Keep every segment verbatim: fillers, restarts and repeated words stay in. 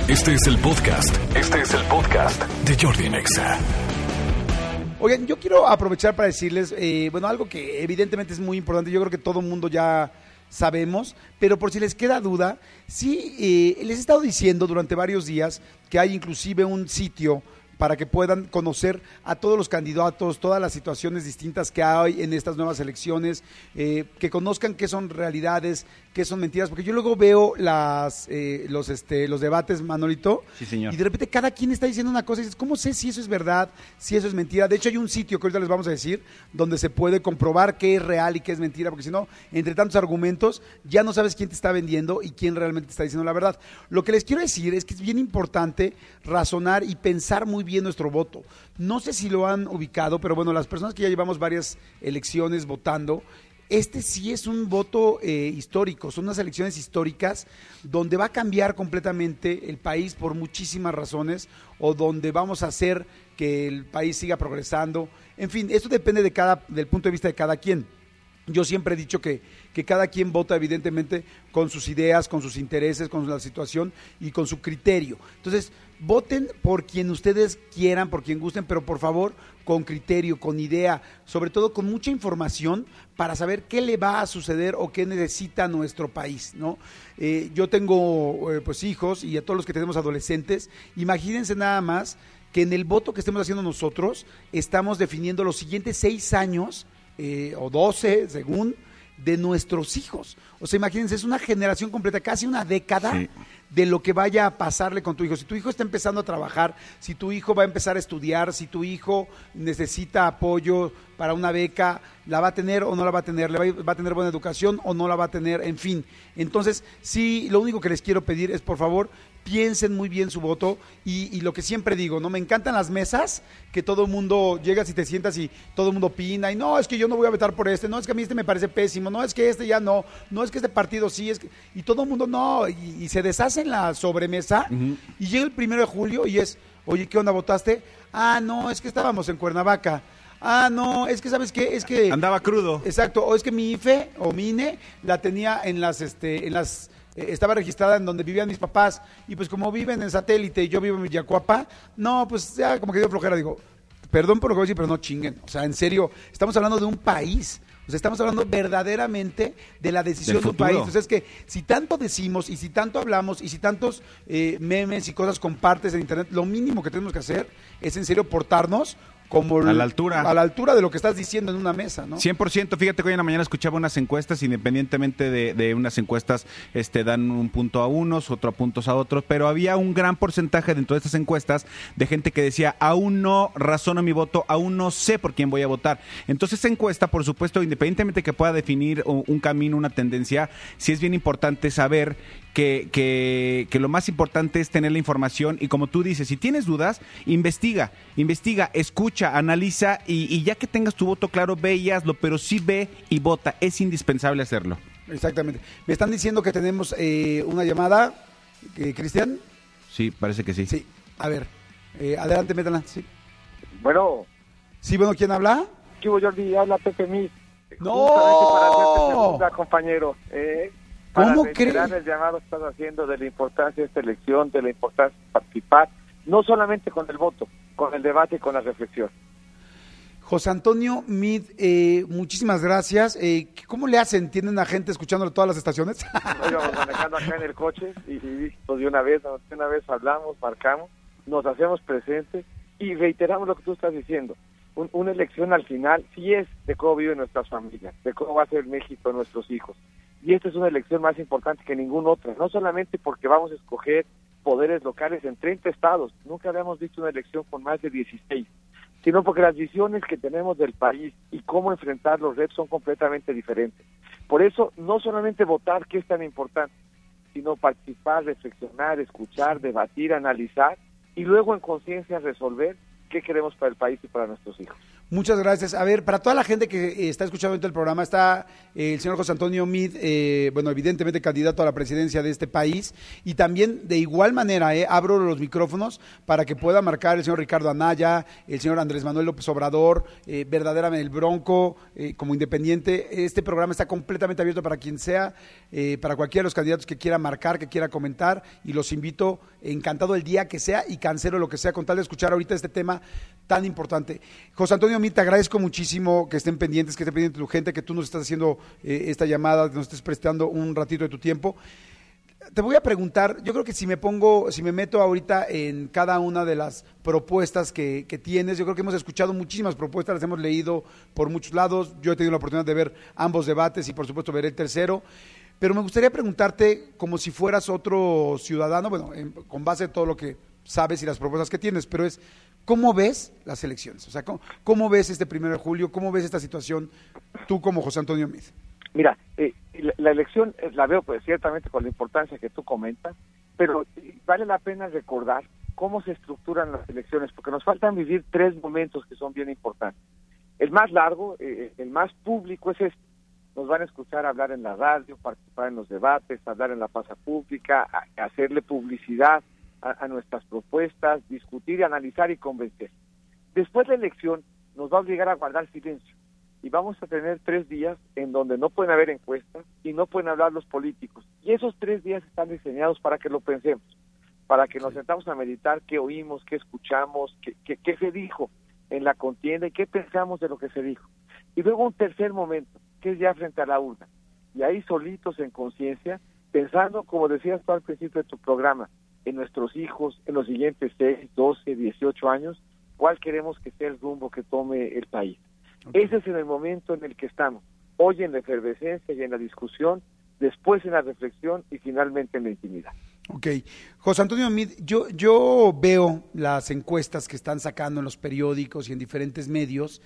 Este es el podcast. Este es el podcast de Jordi en Exa. Oigan, yo quiero aprovechar para decirles, eh, bueno, algo que evidentemente es muy importante, yo creo que todo el mundo ya sabemos, pero por si les queda duda, sí, eh, les he estado diciendo durante varios días que hay inclusive un sitio para que puedan conocer a todos los candidatos, todas las situaciones distintas que hay en estas nuevas elecciones, eh, que conozcan qué son realidades, qué son mentiras, porque yo luego veo las eh, los este los debates, Manolito, sí, señor, y de repente cada quien está diciendo una cosa y dices, ¿cómo sé si eso es verdad, si eso es mentira? De hecho hay un sitio que ahorita les vamos a decir, donde se puede comprobar qué es real y qué es mentira, porque si no, entre tantos argumentos, ya no sabes quién te está vendiendo y quién realmente te está diciendo la verdad. Lo que les quiero decir es que es bien importante razonar y pensar muy bien nuestro voto. No sé si lo han ubicado, pero bueno, las personas que ya llevamos varias elecciones votando, este sí es un voto eh, histórico, son unas elecciones históricas donde va a cambiar completamente el país por muchísimas razones, o donde vamos a hacer que el país siga progresando. En fin, esto depende de cada, del punto de vista de cada quien. Yo siempre he dicho que, que cada quien vota evidentemente con sus ideas, con sus intereses, con la situación y con su criterio. Entonces, voten por quien ustedes quieran, por quien gusten, pero por favor con criterio, con idea, sobre todo con mucha información para saber qué le va a suceder o qué necesita nuestro país, ¿no? Eh, yo tengo eh, pues hijos, y a todos los que tenemos adolescentes, imagínense nada más que en el voto que estemos haciendo nosotros estamos definiendo los siguientes seis años Eh, o doce, según, de nuestros hijos. O sea, imagínense, es una generación completa, casi una década, sí, de lo que vaya a pasarle con tu hijo. Si tu hijo está empezando a trabajar, si tu hijo va a empezar a estudiar, si tu hijo necesita apoyo para una beca, ¿la va a tener o no la va a tener? ¿Le va a, va a tener buena educación o no la va a tener? En fin, entonces, sí, lo único que les quiero pedir es, por favor, piensen muy bien su voto, y, y lo que siempre digo, no me encantan las mesas que todo el mundo llegas y te sientas y todo el mundo opina, y no, es que yo no voy a votar por este, no, es que a mí este me parece pésimo, no, es que este ya no, no, es que este partido sí, es que, y todo el mundo no, y, y se deshace en la sobremesa, uh-huh, y llega el primero de julio y es, oye, ¿qué onda, votaste? Ah, no, es que estábamos en Cuernavaca. Ah, no, es que, ¿sabes qué? Es que andaba crudo. Exacto, o es que mi I F E o mi I N E la tenía en las, este, en las, eh, estaba registrada en donde vivían mis papás, y pues como viven en satélite y yo vivo en Villacuapa, no, pues ya como que dio flojera, digo, perdón por lo que voy a decir, pero no chinguen, o sea, en serio, estamos hablando de un país. O sea, estamos hablando verdaderamente de la decisión de un país. Entonces, es que si tanto decimos y si tanto hablamos y si tantos eh, memes y cosas compartes en internet, lo mínimo que tenemos que hacer es en serio portarnos como a la altura a la altura de lo que estás diciendo en una mesa, ¿no? cien por ciento. Fíjate que hoy en la mañana escuchaba unas encuestas, independientemente de, de unas encuestas este dan un punto a unos, otro puntos a otros, pero había un gran porcentaje dentro de estas encuestas de gente que decía, aún no razono mi voto, aún no sé por quién voy a votar. Entonces, esa encuesta, por supuesto, independientemente que pueda definir un camino, una tendencia, sí es bien importante saber que, que, que lo más importante es tener la información, y como tú dices, si tienes dudas, investiga, investiga, escucha, analiza, y, y ya que tengas tu voto claro, ve y hazlo, pero sí ve y vota, es indispensable hacerlo. Exactamente. Me están diciendo que tenemos eh, una llamada, eh, Cristian. Sí, parece que sí. Sí, a ver, eh, adelante, métala. Sí. Bueno. Sí, bueno, ¿quién habla? ¿Qué hubo, Jordi? Habla Pepe Mis. ¡No! Para hacerte segunda, compañero. Eh, para ¿Cómo crees? el llamado que estás haciendo de la importancia de esta elección, de la importancia de participar, no solamente con el voto, con el debate y con la reflexión. José Antonio Mid, eh, muchísimas gracias. Eh, ¿Cómo le hacen? ¿Tienen a gente escuchándolo todas las estaciones? Nos íbamos manejando acá en el coche y, y pues de una vez, de una vez hablamos, marcamos, nos hacemos presentes y reiteramos lo que tú estás diciendo. Un, una elección al final sí es de cómo viven nuestras familias, de cómo va a ser México, nuestros hijos. Y esta es una elección más importante que ninguna otra, no solamente porque vamos a escoger poderes locales en treinta estados, nunca habíamos visto una elección con más de dieciséis, sino porque las visiones que tenemos del país y cómo enfrentar los retos son completamente diferentes. Por eso, no solamente votar, que es tan importante, sino participar, reflexionar, escuchar, debatir, analizar, y luego en conciencia resolver qué queremos para el país y para nuestros hijos. Muchas gracias. A ver, para toda la gente que eh, está escuchando ahorita el programa, está eh, el señor José Antonio Meade, eh, bueno, evidentemente candidato a la presidencia de este país, y también de igual manera, eh, abro los micrófonos para que pueda marcar el señor Ricardo Anaya, el señor Andrés Manuel López Obrador, eh, verdaderamente el Bronco, eh, como independiente. Este programa está completamente abierto para quien sea, eh, para cualquiera de los candidatos que quiera marcar, que quiera comentar, y los invito, encantado el día que sea, y cancelo lo que sea, con tal de escuchar ahorita este tema tan importante. José Antonio Meade, te agradezco muchísimo que estén pendientes, que esté pendiente tu gente, que tú nos estás haciendo eh, esta llamada, que nos estés prestando un ratito de tu tiempo. Te voy a preguntar, yo creo que si me pongo, si me meto ahorita en cada una de las propuestas que, que tienes, yo creo que hemos escuchado muchísimas propuestas, las hemos leído por muchos lados, yo he tenido la oportunidad de ver ambos debates y por supuesto veré el tercero, pero me gustaría preguntarte como si fueras otro ciudadano, bueno, en, con base en todo lo que sabes y las propuestas que tienes, pero es, ¿cómo ves las elecciones? O sea, ¿cómo, cómo ves este primero de julio? ¿Cómo ves esta situación tú como José Antonio Meade? Mira, eh, la, la elección eh, la veo pues ciertamente con la importancia que tú comentas, pero eh, vale la pena recordar cómo se estructuran las elecciones, porque nos faltan vivir tres momentos que son bien importantes. El más largo, eh, el más público es este. Nos van a escuchar hablar en la radio, participar en los debates, hablar en la plaza pública, a, a hacerle publicidad a, a nuestras propuestas, discutir, analizar y convencer. Después la elección nos va a obligar a guardar silencio y vamos a tener tres días en donde no pueden haber encuestas y no pueden hablar los políticos. Y esos tres días están diseñados para que lo pensemos, para que nos sentamos a meditar qué oímos, qué escuchamos, qué, qué, qué se dijo en la contienda y qué pensamos de lo que se dijo. Y luego un tercer momento, que es ya frente a la urna. Y ahí solitos en conciencia, pensando, como decías tú al principio de tu programa, en nuestros hijos, en los siguientes seis, doce, dieciocho años, cuál queremos que sea el rumbo que tome el país. Okay. Ese es en el momento en el que estamos, hoy en la efervescencia y en la discusión, después en la reflexión y finalmente en la intimidad. Ok. José Antonio Meade, yo, yo veo las encuestas que están sacando en los periódicos y en diferentes medios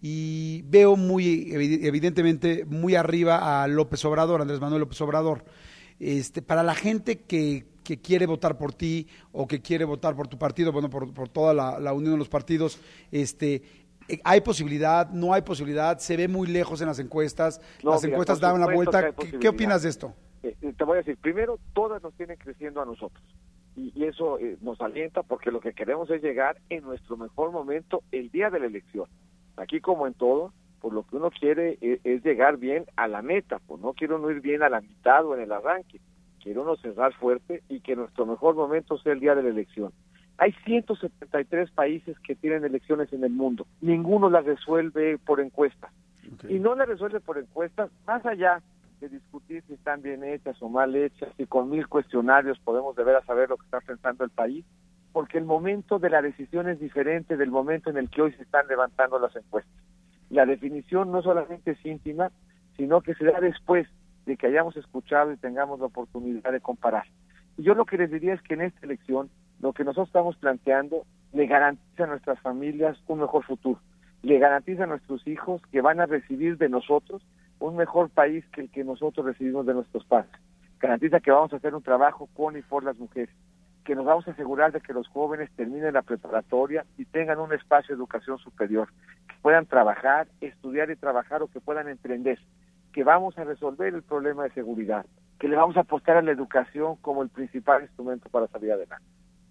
y veo muy, evidentemente, muy arriba a López Obrador, Andrés Manuel López Obrador. Este, para la gente que, que quiere votar por ti o que quiere votar por tu partido, bueno, por, por toda la, la unión de los partidos, este, ¿hay posibilidad? ¿No hay posibilidad? ¿Se ve muy lejos en las encuestas? No, las mira, encuestas dan la vuelta. ¿Qué, ¿Qué opinas de esto? Eh, te voy a decir, primero, todas nos tienen creciendo a nosotros y, y eso eh, nos alienta porque lo que queremos es llegar en nuestro mejor momento el día de la elección. Aquí como en todo, pues lo que uno quiere es, es llegar bien a la meta, pues no quiere uno ir bien a la mitad o en el arranque, quiere uno cerrar fuerte y que nuestro mejor momento sea el día de la elección. Hay ciento setenta y tres países que tienen elecciones en el mundo, ninguno las resuelve por encuestas. Okay. Y no las resuelve por encuestas, más allá de discutir si están bien hechas o mal hechas, y con mil cuestionarios podemos de veras saber lo que está pensando el país, porque el momento de la decisión es diferente del momento en el que hoy se están levantando las encuestas. La definición no solamente es íntima, sino que se da después de que hayamos escuchado y tengamos la oportunidad de comparar. Y yo lo que les diría es que en esta elección, lo que nosotros estamos planteando le garantiza a nuestras familias un mejor futuro, le garantiza a nuestros hijos que van a recibir de nosotros un mejor país que el que nosotros recibimos de nuestros padres. Garantiza que vamos a hacer un trabajo con y por las mujeres, que nos vamos a asegurar de que los jóvenes terminen la preparatoria y tengan un espacio de educación superior, que puedan trabajar, estudiar y trabajar o que puedan emprender, que vamos a resolver el problema de seguridad, que le vamos a apostar a la educación como el principal instrumento para salir adelante.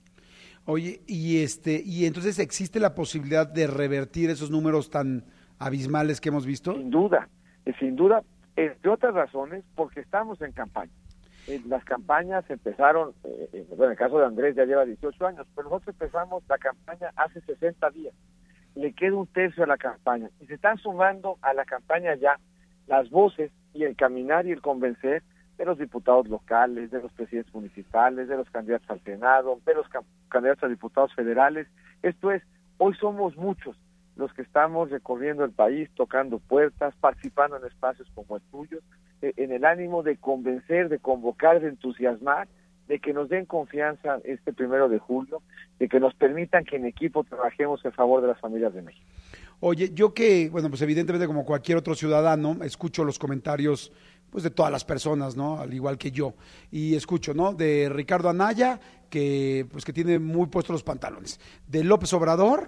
Oye, y este, y entonces ¿existe la posibilidad de revertir esos números tan abismales que hemos visto? Sin duda. Sin duda, entre otras razones, porque estamos en campaña. Eh, las campañas empezaron, eh, bueno, en el caso de Andrés ya lleva dieciocho años, pero nosotros empezamos la campaña hace sesenta días. Le queda un tercio a la campaña. Y se están sumando a la campaña ya las voces y el caminar y el convencer de los diputados locales, de los presidentes municipales, de los candidatos al Senado, de los candidatos a diputados federales. Esto es, hoy somos muchos los que estamos recorriendo el país, tocando puertas, participando en espacios como el tuyo, eh, en el ánimo de convencer, de convocar, de entusiasmar, de que nos den confianza este primero de julio, de que nos permitan que en equipo trabajemos en favor de las familias de México. Oye, yo que, bueno, pues evidentemente como cualquier otro ciudadano, escucho los comentarios pues de todas las personas, ¿no? Al igual que yo. Y escucho, ¿no? De Ricardo Anaya, que pues que tiene muy puestos los pantalones. De López Obrador,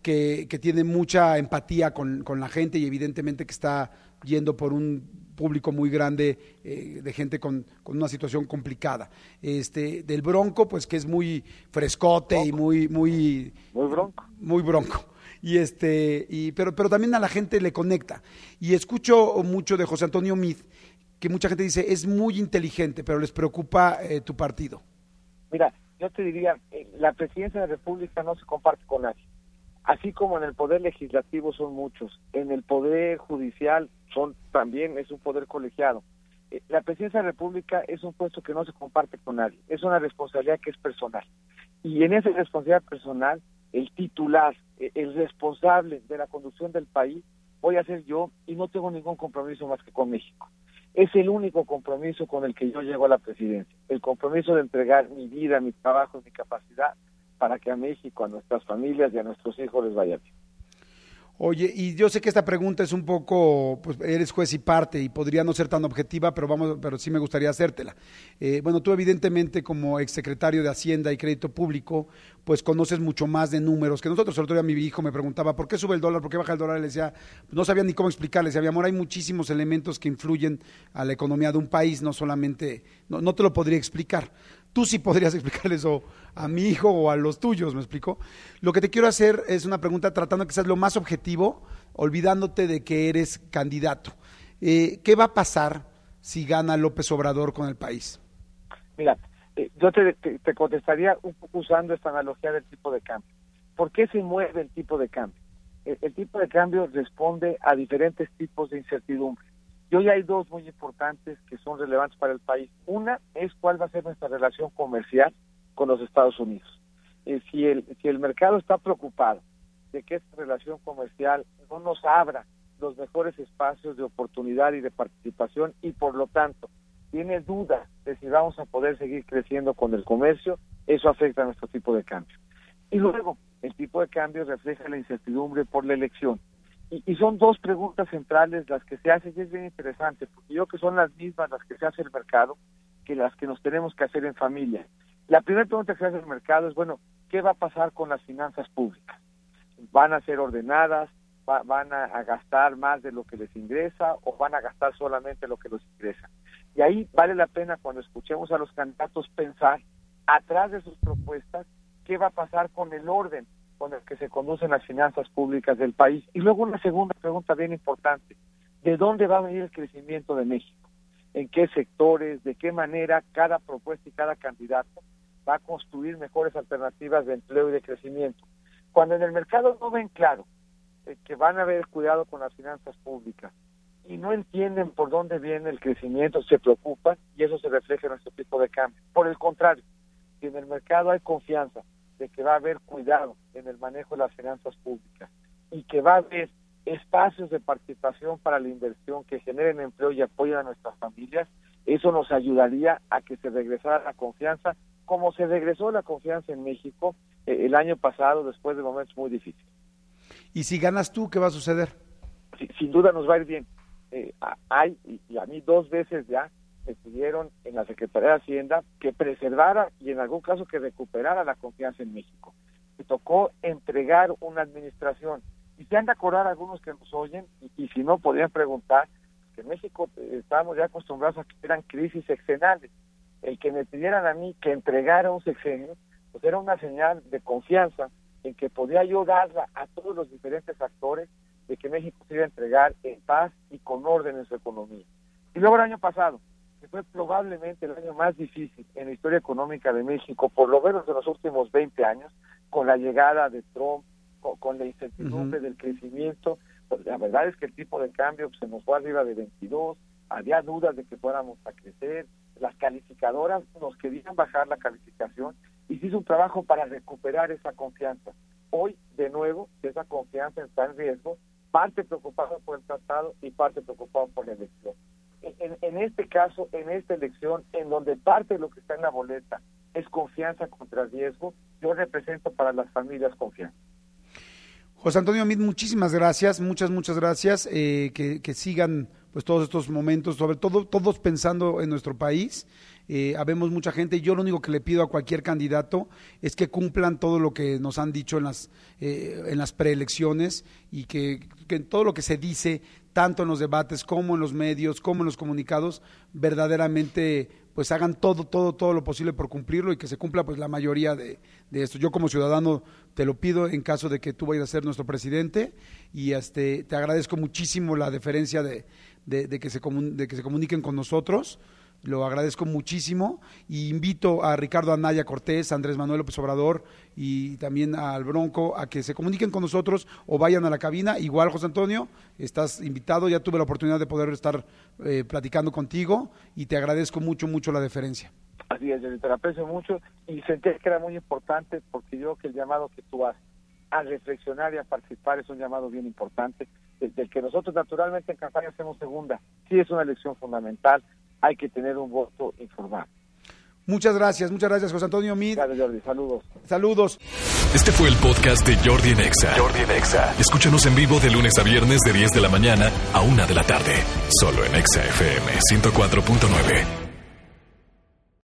que, que tiene mucha empatía con, con la gente y evidentemente que está yendo por un público muy grande eh, de gente con, con una situación complicada. Este, del Bronco, pues que es muy frescote bronco. y muy, muy, muy bronco. Muy bronco. Y este, y, pero, pero también a la gente le conecta. Y escucho mucho de José Antonio Meade, que mucha gente dice es muy inteligente, pero les preocupa eh, tu partido. Mira, yo te diría, eh, la presidencia de la República no se comparte con nadie. Así como en el poder legislativo son muchos, en el poder judicial son también, es un poder colegiado. Eh, la presidencia de la República es un puesto que no se comparte con nadie, es una responsabilidad que es personal. Y en esa responsabilidad personal, el titular, eh, el responsable de la conducción del país, voy a ser yo y no tengo ningún compromiso más que con México. Es el único compromiso con el que yo llego a la presidencia, el compromiso de entregar mi vida, mi trabajo, mi capacidad, para que a México, a nuestras familias y a nuestros hijos les vaya bien. Oye, y yo sé que esta pregunta es un poco, pues eres juez y parte y podría no ser tan objetiva, pero vamos, pero sí me gustaría hacértela. Eh, bueno, tú evidentemente como exsecretario de Hacienda y Crédito Público, pues conoces mucho más de números que nosotros. El otro día mi hijo me preguntaba, ¿por qué sube el dólar? ¿Por qué baja el dólar? Y le decía, no sabía ni cómo explicarle. Le decía, mi amor, hay muchísimos elementos que influyen a la economía de un país, no solamente, no, no te lo podría explicar. Tú sí podrías explicarle eso a mi hijo o a los tuyos, ¿me explico? Lo que te quiero hacer es una pregunta tratando de que seas lo más objetivo, olvidándote de que eres candidato. Eh, ¿Qué va a pasar si gana López Obrador con el país? Mira, eh, yo te, te, te contestaría un poco usando esta analogía del tipo de cambio. ¿Por qué se mueve el tipo de cambio? El, el tipo de cambio responde a diferentes tipos de incertidumbre. Y hoy hay dos muy importantes que son relevantes para el país. Una es cuál va a ser nuestra relación comercial con los Estados Unidos. Eh, si, el, si el mercado está preocupado de que esta relación comercial no nos abra los mejores espacios de oportunidad y de participación y por lo tanto tiene dudas de si vamos a poder seguir creciendo con el comercio, eso afecta a nuestro tipo de cambio. Y luego, el tipo de cambio refleja la incertidumbre por la elección. Y, y son dos preguntas centrales las que se hacen y es bien interesante, porque yo creo que son las mismas las que se hace el mercado que las que nos tenemos que hacer en familia. La primera pregunta que se hace el mercado es, bueno, ¿qué va a pasar con las finanzas públicas? ¿Van a ser ordenadas? Va, ¿Van a, a gastar más de lo que les ingresa o van a gastar solamente lo que les ingresa? Y ahí vale la pena cuando escuchemos a los candidatos pensar, atrás de sus propuestas, ¿qué va a pasar con el orden con el que se conducen las finanzas públicas del país? Y luego una segunda pregunta bien importante, ¿de dónde va a venir el crecimiento de México? ¿En qué sectores? ¿De qué manera cada propuesta y cada candidato va a construir mejores alternativas de empleo y de crecimiento? Cuando en el mercado no ven claro eh, que van a haber cuidado con las finanzas públicas y no entienden por dónde viene el crecimiento, se preocupan y eso se refleja en nuestro tipo de cambio. Por el contrario, si en el mercado hay confianza de que va a haber cuidado en el manejo de las finanzas públicas y que va a haber espacios de participación para la inversión que generen empleo y apoyen a nuestras familias, eso nos ayudaría a que se regresara la confianza, como se regresó la confianza en México eh, el año pasado después de momentos muy difíciles. ¿Y si ganas tú, qué va a suceder? Sí, sin duda nos va a ir bien. Eh, hay, y, y a mí dos veces ya me pidieron en la Secretaría de Hacienda que preservara y en algún caso que recuperara la confianza en México. Me tocó entregar una administración y se han de acordar algunos que nos oyen y, y si no podrían preguntar que en México eh, estábamos ya acostumbrados a que eran crisis sexenales. El que me pidieran a mí que entregara un sexenio pues era una señal de confianza en que podía yo darla a todos los diferentes actores de que México se iba a entregar en paz y con orden en su economía. Y luego el año pasado, que fue probablemente el año más difícil en la historia económica de México, por lo menos en los últimos veinte años, con la llegada de Trump, con, con la incertidumbre uh-huh. del crecimiento, pues la verdad es que el tipo de cambio pues, se nos fue arriba de veintidós, había dudas de que fuéramos a crecer, las calificadoras nos querían bajar la calificación y se hizo un trabajo para recuperar esa confianza. Hoy, de nuevo, esa confianza está en riesgo, parte preocupada por el tratado y parte preocupada por la elección. En, en este caso, en esta elección, en donde parte de lo que está en la boleta es confianza contra riesgo, yo represento para las familias confianza. José Antonio Meade, muchísimas gracias, muchas, muchas gracias, eh, que, que sigan pues todos estos momentos, sobre todo todos pensando en nuestro país. Eh, habemos mucha gente y yo lo único que le pido a cualquier candidato es que cumplan todo lo que nos han dicho en las, eh, en las preelecciones y que, que todo lo que se dice, tanto en los debates como en los medios, como en los comunicados, verdaderamente pues hagan todo, todo, todo lo posible por cumplirlo y que se cumpla pues la mayoría de, de esto. Yo como ciudadano te lo pido en caso de que tú vayas a ser nuestro presidente y este te agradezco muchísimo la deferencia de, de, de, que se comun, de que se comuniquen con nosotros. Lo agradezco muchísimo y invito a Ricardo Anaya Cortés, a Andrés Manuel López Obrador y también al Bronco a que se comuniquen con nosotros o vayan a la cabina. Igual, José Antonio, estás invitado, ya tuve la oportunidad de poder estar eh, platicando contigo y te agradezco mucho, mucho la deferencia. Así es, yo te lo aprecio mucho y sentí que era muy importante porque yo que el llamado que tú haces a reflexionar y a participar es un llamado bien importante, del que nosotros naturalmente en campaña hacemos segunda. Sí es una elección fundamental, hay que tener un voto informado. Muchas gracias, muchas gracias, José Antonio Meade. Gracias, Jordi, saludos. Saludos. Este fue el podcast de Jordi en Exa. Jordi en Exa. Escúchanos en vivo de lunes a viernes de diez de la mañana a una de la tarde, solo en Exa F M ciento cuatro punto nueve.